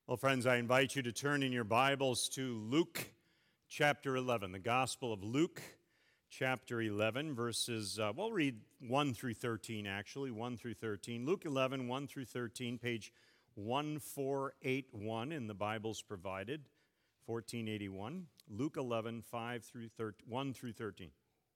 Well, friends, I invite you to turn in your Bibles to Luke chapter 11, the Gospel of Luke chapter 11, verses, we'll read 1 through 13, actually, 1 through 13. Luke 11, 1 through 13, page 1481 in the Bibles provided, 1481. Luke 11, 5 through 1 through 13.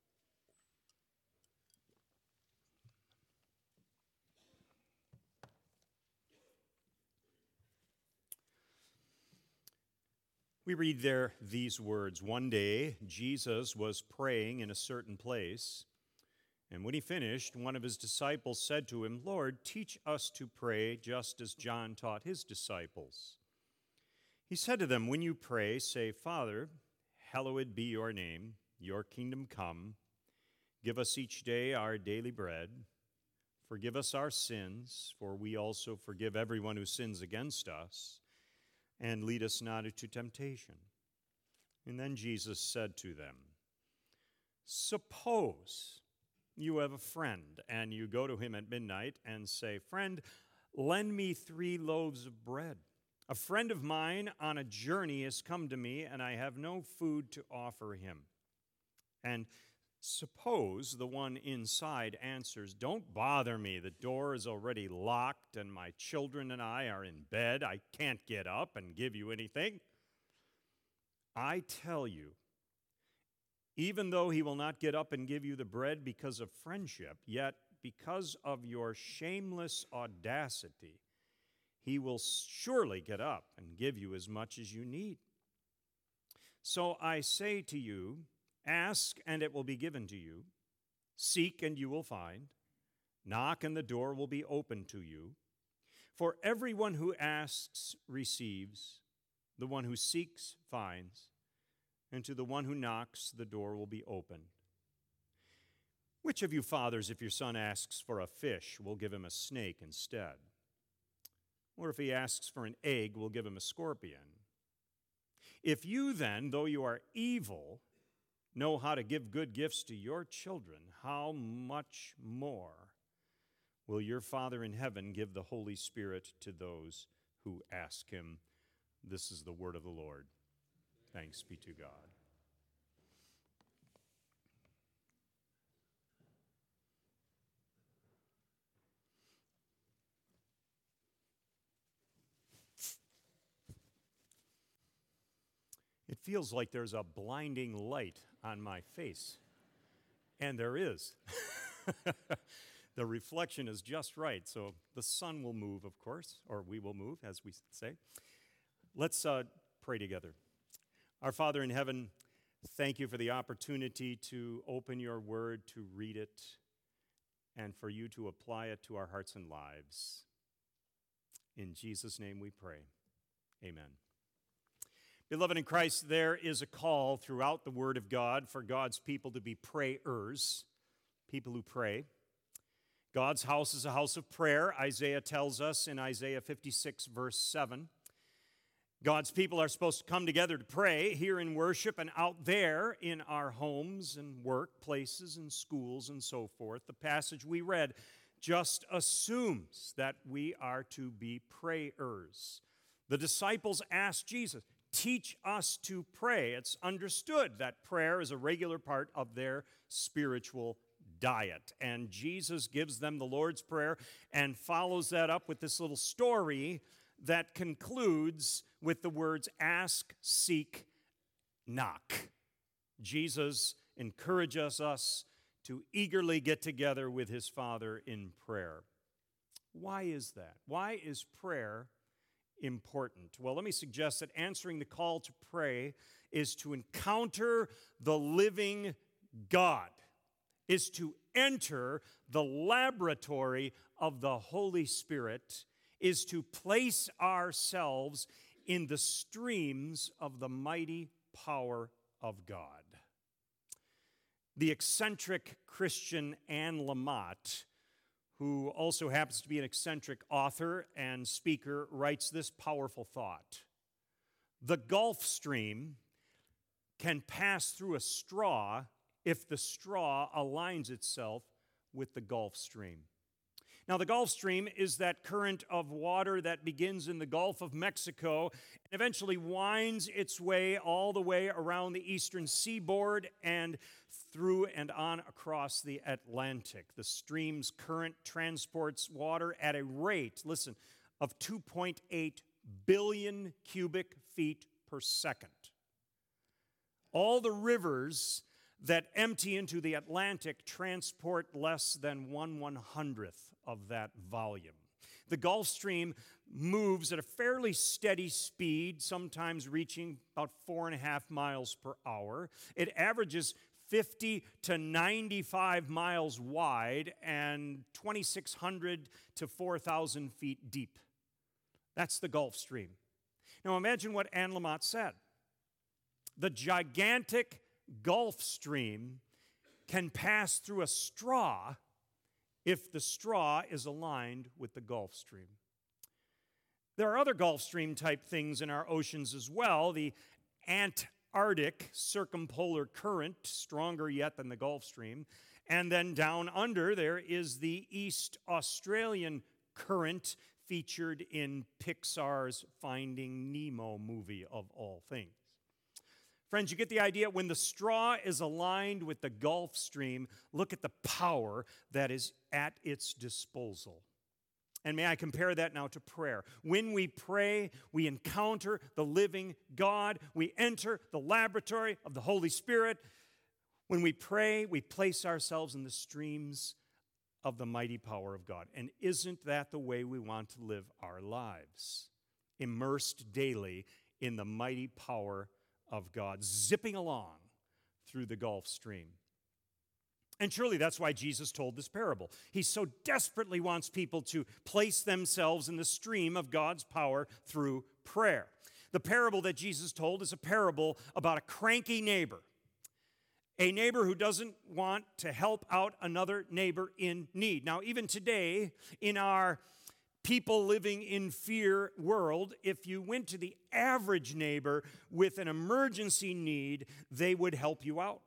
We read there these words. One day, Jesus was praying in a certain place, and when he finished, one of his disciples said to him, "Lord, teach us to pray just as John taught his disciples." He said to them, "When you pray, say, 'Father, hallowed be your name, your kingdom come. Give us each day our daily bread. Forgive us our sins, for we also forgive everyone who sins against us. And lead us not into temptation." And then Jesus said to them, "Suppose you have a friend, and you go to him at midnight and say, 'Friend, lend me 3 loaves of bread. A friend of mine on a journey has come to me, and I have no food to offer him.' And suppose the one inside answers, 'Don't bother me. The door is already locked, and my children and I are in bed. I can't get up and give you anything.' I tell you, even though he will not get up and give you the bread because of friendship, yet because of your shameless audacity, he will surely get up and give you as much as you need. So I say to you, ask, and it will be given to you. Seek, and you will find. Knock, and the door will be opened to you. For everyone who asks receives, the one who seeks finds, and to the one who knocks the door will be opened. Which of you fathers, if your son asks for a fish, will give him a snake instead? Or if he asks for an egg, will give him a scorpion? If you then, though you are evil, know how to give good gifts to your children, how much more will your Father in heaven give the Holy Spirit to those who ask him?" This is the word of the Lord. Thanks be to God. It feels like there's a blinding light on my face, and there is. The reflection is just right, so the sun will move, of course, or we will move, as we say. Let's pray together. Our Father in heaven, thank you for the opportunity to open your word, to read it, and for you to apply it to our hearts and lives. In Jesus' name we pray. Amen. Beloved in Christ, there is a call throughout the Word of God for God's people to be prayers, people who pray. God's house is a house of prayer, Isaiah tells us in Isaiah 56, verse 7. God's people are supposed to come together to pray here in worship and out there in our homes and workplaces and schools and so forth. The passage we read just assumes that we are to be prayers. The disciples asked Jesus, "Teach us to pray." It's understood that prayer is a regular part of their spiritual diet. And Jesus gives them the Lord's Prayer and follows that up with this little story that concludes with the words, "Ask, seek, knock." Jesus encourages us to eagerly get together with his Father in prayer. Why is that? Why is prayer important? Well, let me suggest that answering the call to pray is to encounter the living God, is to enter the laboratory of the Holy Spirit, is to place ourselves in the streams of the mighty power of God. The eccentric Christian Anne Lamott, who also happens to be an eccentric author and speaker, writes this powerful thought: the Gulf Stream can pass through a straw if the straw aligns itself with the Gulf Stream. Now, the Gulf Stream is that current of water that begins in the Gulf of Mexico and eventually winds its way all the way around the eastern seaboard and through and on across the Atlantic. The stream's current transports water at a rate, listen, of 2.8 billion cubic feet per second. All the rivers that empty into the Atlantic transport less than 1/100th of that volume. The Gulf Stream moves at a fairly steady speed, sometimes reaching about 4.5 miles per hour. It averages 50 to 95 miles wide and 2,600 to 4,000 feet deep. That's the Gulf Stream. Now imagine what Anne Lamott said. The gigantic Gulf Stream can pass through a straw if the straw is aligned with the Gulf Stream. There are other Gulf Stream type things in our oceans as well. The Antarctic circumpolar current, stronger yet than the Gulf Stream. And then down under there is the East Australian current featured in Pixar's Finding Nemo movie of all things. Friends, you get the idea. When the straw is aligned with the Gulf Stream, look at the power that is at its disposal. And may I compare that now to prayer. When we pray, we encounter the living God. We enter the laboratory of the Holy Spirit. When we pray, we place ourselves in the streams of the mighty power of God. And isn't that the way we want to live our lives? Immersed daily in the mighty power of God, zipping along through the Gulf Stream. And surely that's why Jesus told this parable. He so desperately wants people to place themselves in the stream of God's power through prayer. The parable that Jesus told is a parable about a cranky neighbor. A neighbor who doesn't want to help out another neighbor in need. Now, even today, in our people living in fear world, if you went to the average neighbor with an emergency need, they would help you out.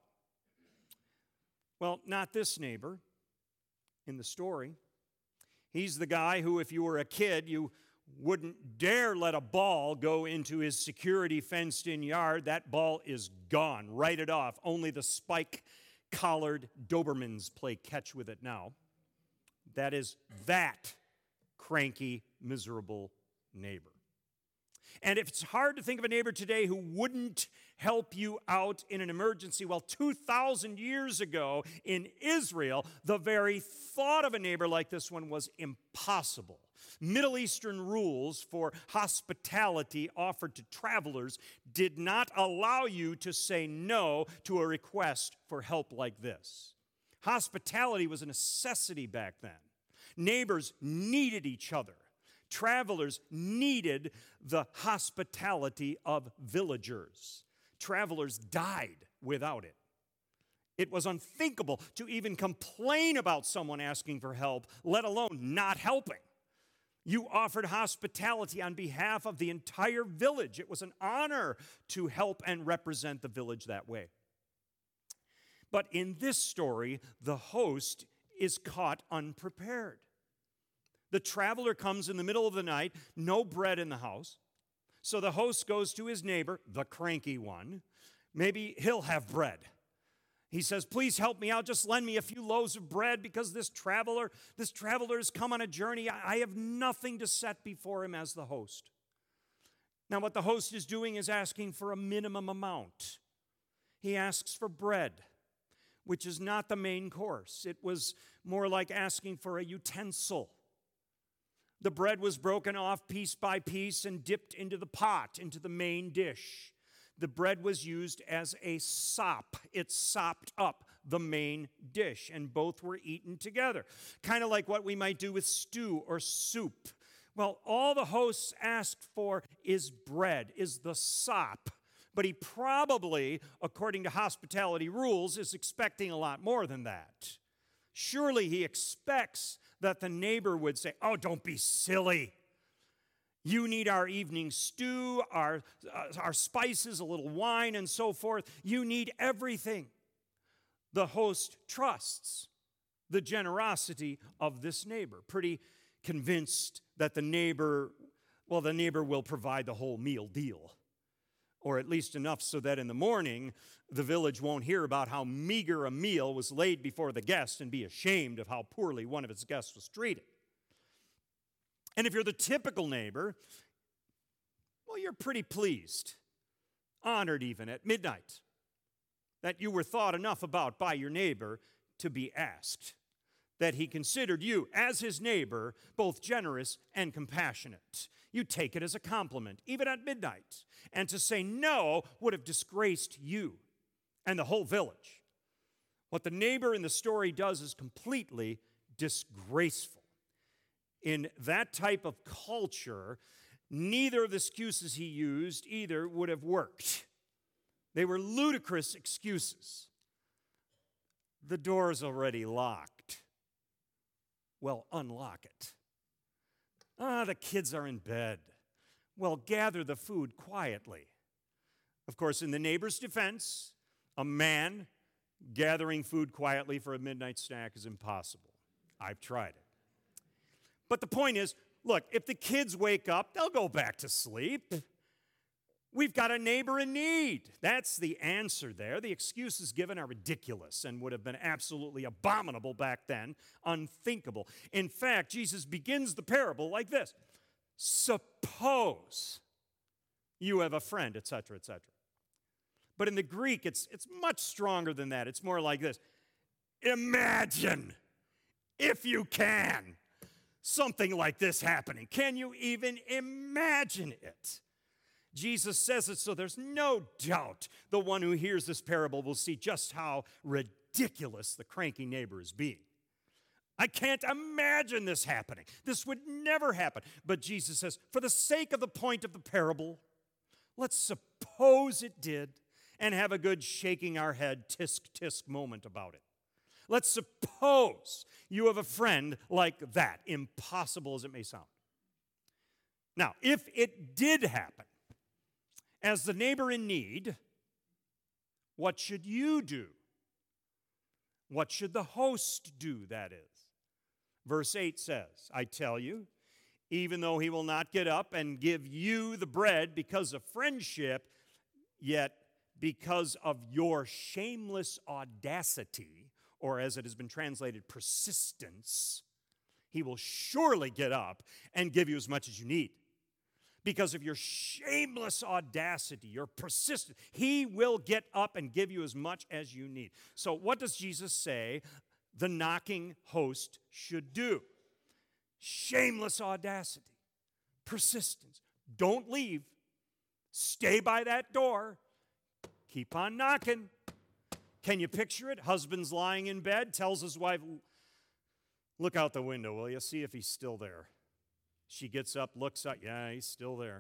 Well, not this neighbor in the story. He's the guy who, if you were a kid, you wouldn't dare let a ball go into his security fenced-in yard. That ball is gone. Write it off. Only the spike-collared Dobermans play catch with it now. That is that cranky, miserable neighbor. And if it's hard to think of a neighbor today who wouldn't help you out in an emergency, well, 2,000 years ago in Israel, the very thought of a neighbor like this one was impossible. Middle Eastern rules for hospitality offered to travelers did not allow you to say no to a request for help like this. Hospitality was a necessity back then. Neighbors needed each other. Travelers needed the hospitality of villagers. Travelers died without it. It was unthinkable to even complain about someone asking for help, let alone not helping. You offered hospitality on behalf of the entire village. It was an honor to help and represent the village that way. But in this story, the host is caught unprepared. The traveler comes in the middle of the night, no bread in the house. So the host goes to his neighbor, the cranky one. Maybe he'll have bread. He says, please help me out. Just lend me a few loaves of bread because this traveler has come on a journey. I have nothing to set before him as the host. Now what the host is doing is asking for a minimum amount. He asks for bread, which is not the main course. It was more like asking for a utensil. The bread was broken off piece by piece and dipped into the pot, into the main dish. The bread was used as a sop. It sopped up the main dish, and both were eaten together. Kind of like what we might do with stew or soup. Well, all the hosts asked for is bread, is the sop. But he probably, according to hospitality rules, is expecting a lot more than that. Surely he expects that the neighbor would say, oh, don't be silly. You need our evening stew, our spices, a little wine, and so forth. You need everything. The host trusts the generosity of this neighbor, pretty convinced that the neighbor will provide the whole meal deal, or at least enough so that in the morning the village won't hear about how meager a meal was laid before the guest and be ashamed of how poorly one of its guests was treated. And if you're the typical neighbor, well, you're pretty pleased, honored even at midnight, that you were thought enough about by your neighbor to be asked, that he considered you as his neighbor both generous and compassionate. You take it as a compliment, even at midnight. And to say no would have disgraced you and the whole village. What the neighbor in the story does is completely disgraceful. In that type of culture, neither of the excuses he used either would have worked. They were ludicrous excuses. The door's already locked. Well, unlock it. The kids are in bed. Well, gather the food quietly. Of course, in the neighbor's defense, a man gathering food quietly for a midnight snack is impossible. I've tried it. But the point is, look, if the kids wake up, they'll go back to sleep. We've got a neighbor in need. That's the answer there. The excuses given are ridiculous and would have been absolutely abominable back then, unthinkable. In fact, Jesus begins the parable like this. Suppose you have a friend, etc., etc. But in the Greek, it's much stronger than that. It's more like this. Imagine, if you can, something like this happening. Can you even imagine it? Jesus says it so there's no doubt the one who hears this parable will see just how ridiculous the cranky neighbor is being. I can't imagine this happening. This would never happen. But Jesus says, for the sake of the point of the parable, let's suppose it did and have a good shaking our head, tisk-tisk moment about it. Let's suppose you have a friend like that, impossible as it may sound. Now, if it did happen, as the neighbor in need, what should you do? What should the host do, that is? Verse 8 says, I tell you, even though he will not get up and give you the bread because of friendship, yet because of your shameless audacity, or as it has been translated, persistence, he will surely get up and give you as much as you need. Because of your shameless audacity, your persistence, he will get up and give you as much as you need. So what does Jesus say the knocking host should do? Shameless audacity, persistence. Don't leave. Stay by that door. Keep on knocking. Can you picture it? Husband's lying in bed, tells his wife, look out the window, will you? See if he's still there. She gets up, looks up. Yeah, he's still there.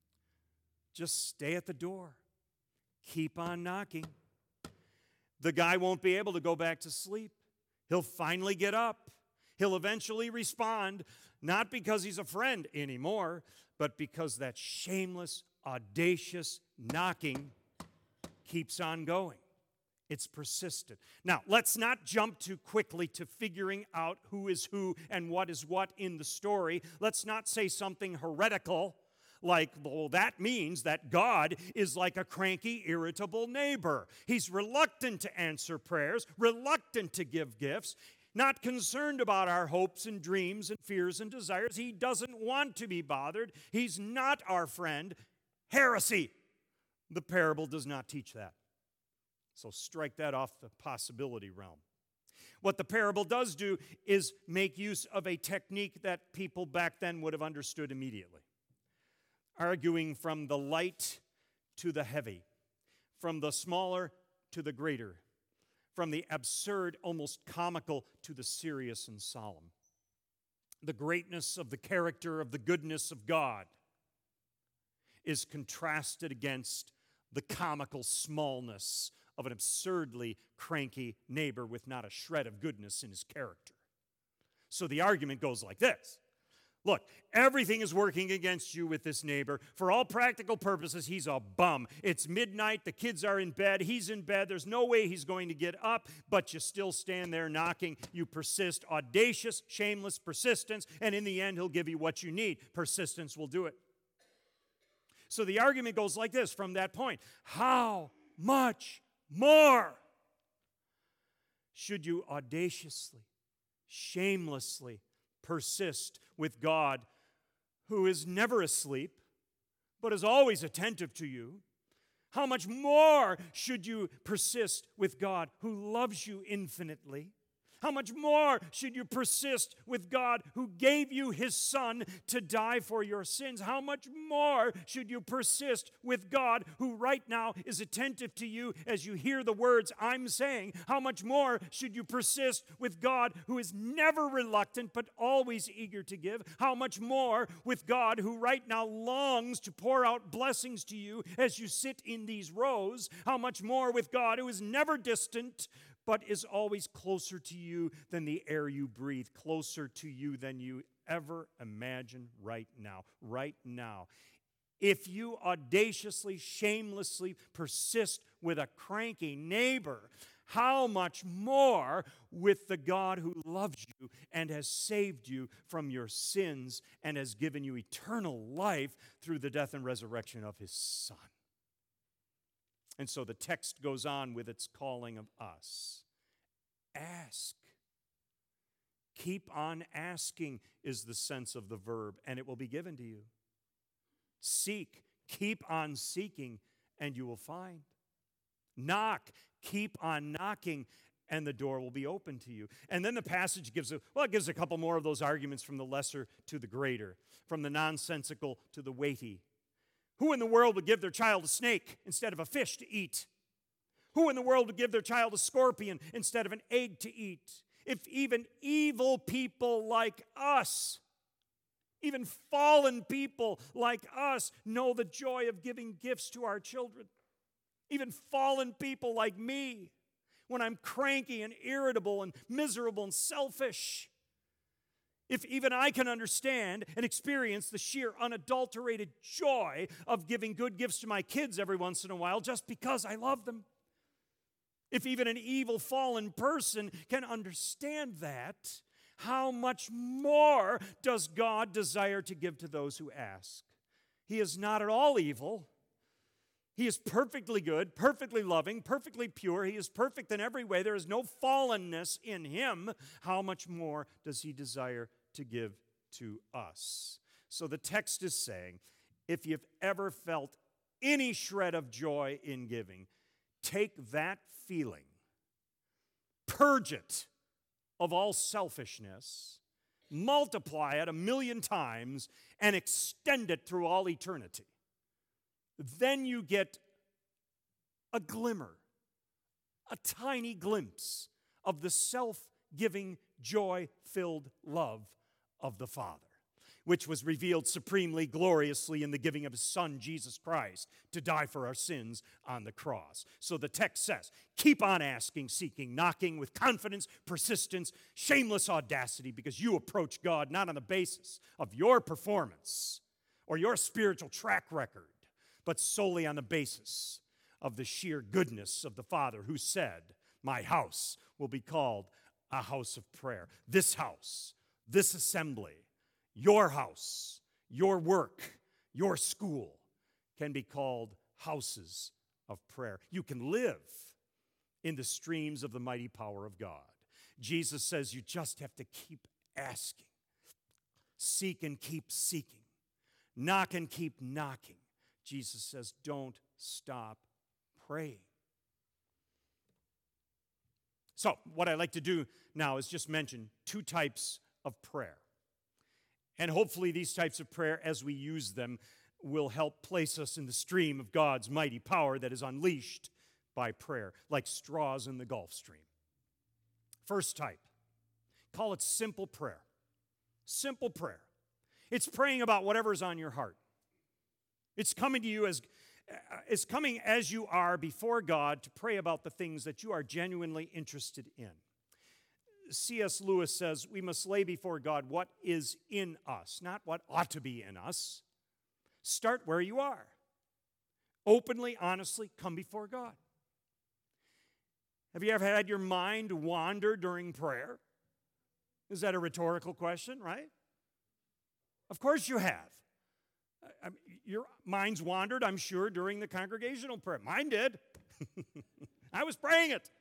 Just stay at the door. Keep on knocking. The guy won't be able to go back to sleep. He'll finally get up. He'll eventually respond, not because he's a friend anymore, but because that shameless, audacious knocking keeps on going. It's persistent. Now, let's not jump too quickly to figuring out who is who and what is what in the story. Let's not say something heretical like, well, that means that God is like a cranky, irritable neighbor. He's reluctant to answer prayers, reluctant to give gifts, not concerned about our hopes and dreams and fears and desires. He doesn't want to be bothered. He's not our friend. Heresy. The parable does not teach that. So strike that off the possibility realm. What the parable does do is make use of a technique that people back then would have understood immediately. Arguing from the light to the heavy, from the smaller to the greater, from the absurd, almost comical, to the serious and solemn. The greatness of the character of the goodness of God is contrasted against the comical smallness of an absurdly cranky neighbor with not a shred of goodness in his character. So the argument goes like this. Look, everything is working against you with this neighbor. For all practical purposes, he's a bum. It's midnight, the kids are in bed, he's in bed, there's no way he's going to get up, but you still stand there knocking. You persist, audacious, shameless persistence, and in the end, he'll give you what you need. Persistence will do it. So the argument goes like this from that point. How much more should you audaciously, shamelessly persist with God, who is never asleep, but is always attentive to you? How much more should you persist with God, who loves you infinitely? How much more should you persist with God, who gave you His Son to die for your sins? How much more should you persist with God, who right now is attentive to you as you hear the words I'm saying? How much more should you persist with God, who is never reluctant but always eager to give? How much more with God, who right now longs to pour out blessings to you as you sit in these rows? How much more with God, who is never distant but is always closer to you than the air you breathe, closer to you than you ever imagine right now. Right now. If you audaciously, shamelessly persist with a cranky neighbor, how much more with the God who loves you and has saved you from your sins and has given you eternal life through the death and resurrection of His Son? And so the text goes on with its calling of us. Ask. Keep on asking is the sense of the verb, and it will be given to you. Seek. Keep on seeking, and you will find. Knock. Keep on knocking, and the door will be open to you. And then the passage gives a couple more of those arguments from the lesser to the greater, from the nonsensical to the weighty. Who in the world would give their child a snake instead of a fish to eat? Who in the world would give their child a scorpion instead of an egg to eat? If even evil people like us, even fallen people like us, know the joy of giving gifts to our children, even fallen people like me, when I'm cranky and irritable and miserable and selfish, if even I can understand and experience the sheer unadulterated joy of giving good gifts to my kids every once in a while just because I love them, if even an evil fallen person can understand that, how much more does God desire to give to those who ask? He is not at all evil. He is perfectly good, perfectly loving, perfectly pure. He is perfect in every way. There is no fallenness in Him. How much more does He desire to give to us? So the text is saying, if you've ever felt any shred of joy in giving, take that feeling, purge it of all selfishness, multiply it 1,000,000 times, and extend it through all eternity. Then you get a glimmer, a tiny glimpse of the self-giving, joy-filled love of the Father, which was revealed supremely, gloriously in the giving of His Son, Jesus Christ, to die for our sins on the cross. So the text says, keep on asking, seeking, knocking with confidence, persistence, shameless audacity, because you approach God not on the basis of your performance or your spiritual track record, but solely on the basis of the sheer goodness of the Father, who said, my house will be called a house of prayer. This house, this assembly, your house, your work, your school can be called houses of prayer. You can live in the streams of the mighty power of God. Jesus says you just have to keep asking. Seek and keep seeking. Knock and keep knocking. Jesus says don't stop praying. So what I'd like to do now is just mention two types of prayer. And hopefully these types of prayer, as we use them, will help place us in the stream of God's mighty power that is unleashed by prayer, like straws in the Gulf Stream. First type, call it simple prayer. Simple prayer. It's praying about whatever's on your heart. It's coming to you as you are before God to pray about the things that you are genuinely interested in. C.S. Lewis says we must lay before God what is in us, not what ought to be in us. Start where you are. Openly, honestly, come before God. Have you ever had your mind wander during prayer? Is that a rhetorical question, right? Of course you have. Your mind's wandered, I'm sure, during the congregational prayer. Mine did. I was praying it.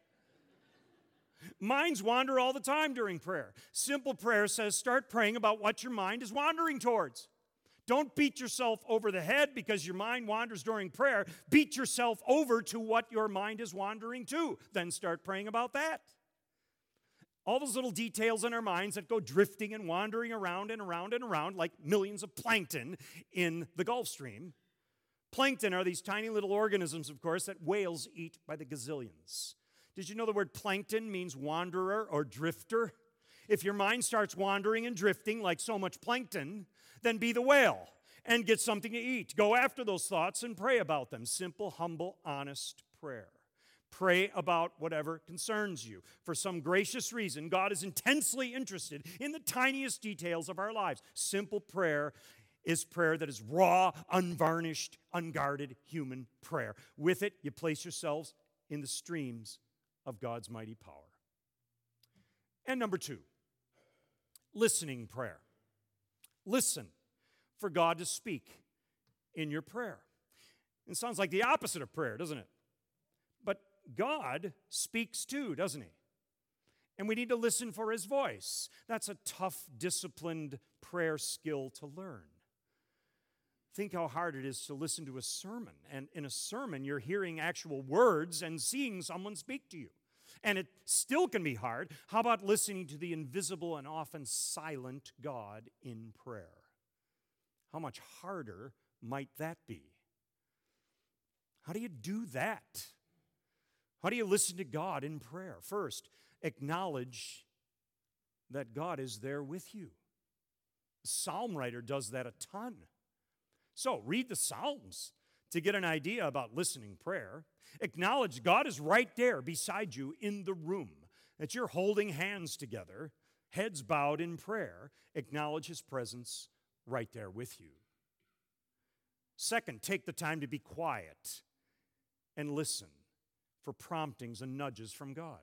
Minds wander all the time during prayer. Simple prayer says start praying about what your mind is wandering towards. Don't beat yourself over the head because your mind wanders during prayer. Beat yourself over to what your mind is wandering to. Then start praying about that. All those little details in our minds that go drifting and wandering around and around and around like millions of plankton in the Gulf Stream. Plankton are these tiny little organisms, of course, that whales eat by the gazillions. Did you know the word plankton means wanderer or drifter? If your mind starts wandering and drifting like so much plankton, then be the whale and get something to eat. Go after those thoughts and pray about them. Simple, humble, honest prayer. Pray about whatever concerns you. For some gracious reason, God is intensely interested in the tiniest details of our lives. Simple prayer is prayer that is raw, unvarnished, unguarded human prayer. With it, you place yourselves in the streams of God's mighty power. And number 2, listening prayer. Listen for God to speak in your prayer. It sounds like the opposite of prayer, doesn't it? But God speaks too, doesn't he? And we need to listen for his voice. That's a tough, disciplined prayer skill to learn. Think how hard it is to listen to a sermon. And in a sermon, you're hearing actual words and seeing someone speak to you. And it still can be hard. How about listening to the invisible and often silent God in prayer? How much harder might that be? How do you do that? How do you listen to God in prayer? First, acknowledge that God is there with you. The psalm writer does that a ton. So read the Psalms to get an idea about listening prayer. Acknowledge God is right there beside you in the room, that you're holding hands together, heads bowed in prayer. Acknowledge his presence right there with you. Second, take the time to be quiet and listen for promptings and nudges from God.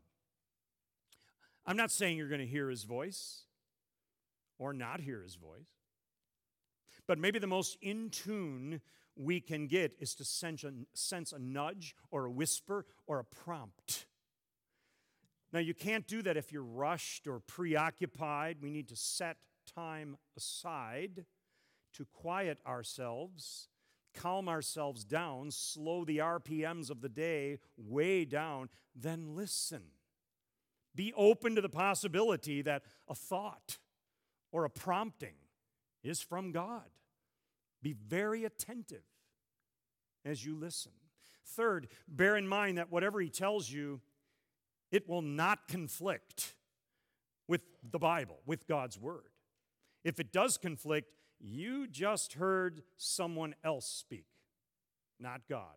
I'm not saying you're going to hear his voice or not hear his voice, but maybe the most in tune we can get is to sense a nudge or a whisper or a prompt. Now, you can't do that if you're rushed or preoccupied. We need to set time aside to quiet ourselves, calm ourselves down, slow the RPMs of the day way down, then listen. Be open to the possibility that a thought or a prompting is from God. Be very attentive as you listen. Third, bear in mind that whatever he tells you, it will not conflict with the Bible, with God's Word. If it does conflict, you just heard someone else speak, not God.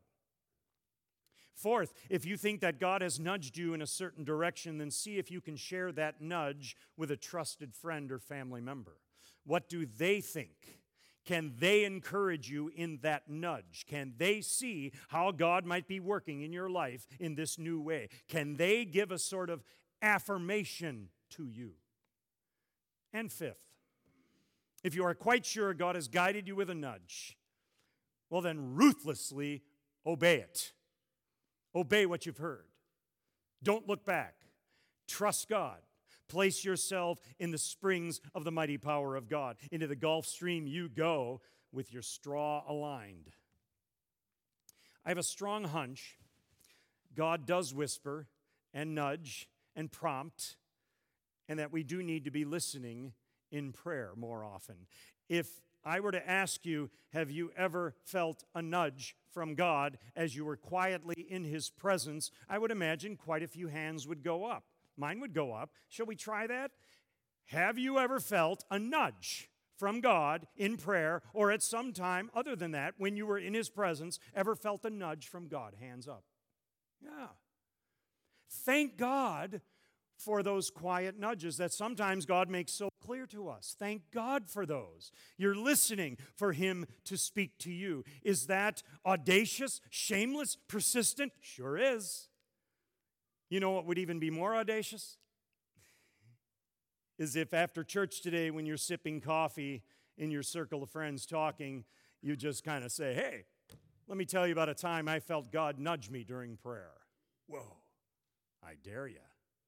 Fourth, if you think that God has nudged you in a certain direction, then see if you can share that nudge with a trusted friend or family member. What do they think? Can they encourage you in that nudge? Can they see how God might be working in your life in this new way? Can they give a sort of affirmation to you? And fifth, if you are quite sure God has guided you with a nudge, well then ruthlessly obey it. Obey what you've heard. Don't look back. Trust God. Place yourself in the springs of the mighty power of God. Into the Gulf Stream you go with your straw aligned. I have a strong hunch God does whisper and nudge and prompt, and that we do need to be listening in prayer more often. If I were to ask you, have you ever felt a nudge from God as you were quietly in his presence, I would imagine quite a few hands would go up. Mine would go up. Shall we try that? Have you ever felt a nudge from God in prayer, or at some time other than that, when you were in his presence, ever felt a nudge from God? Hands up. Yeah. Thank God for those quiet nudges that sometimes God makes so clear to us. Thank God for those. You're listening for Him to speak to you. Is that audacious, shameless, persistent? Sure is. You know what would even be more audacious? Is if after church today, when you're sipping coffee in your circle of friends talking, you just kind of say, hey, let me tell you about a time I felt God nudge me during prayer. Whoa, I dare you.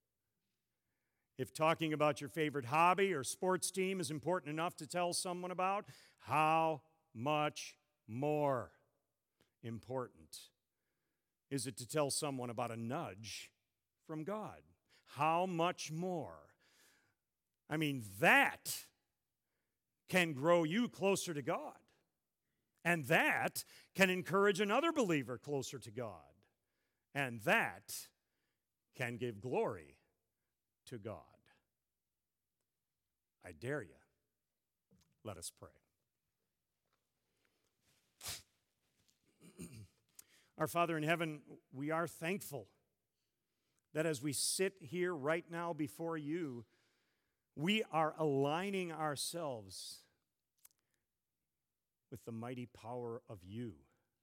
If talking about your favorite hobby or sports team is important enough to tell someone about, how much more important is it to tell someone about a nudge from God? How much more? I mean, that can grow you closer to God. And that can encourage another believer closer to God. And that can give glory to God. I dare you. Let us pray. Our Father in heaven, we are thankful that as we sit here right now before you, we are aligning ourselves with the mighty power of you.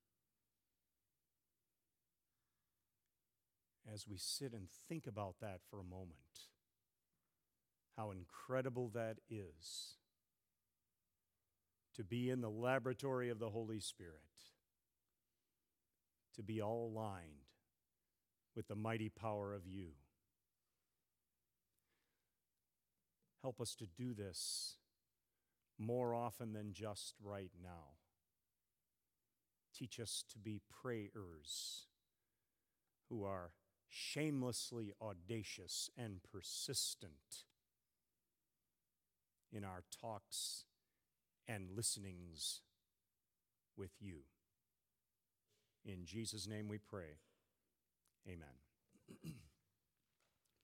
As we sit and think about that for a moment, how incredible that is to be in the laboratory of the Holy Spirit, to be all aligned with the mighty power of you. Help us to do this more often than just right now. Teach us to be prayers who are shamelessly audacious and persistent in our talks and listenings with you. In Jesus' name we pray. Amen.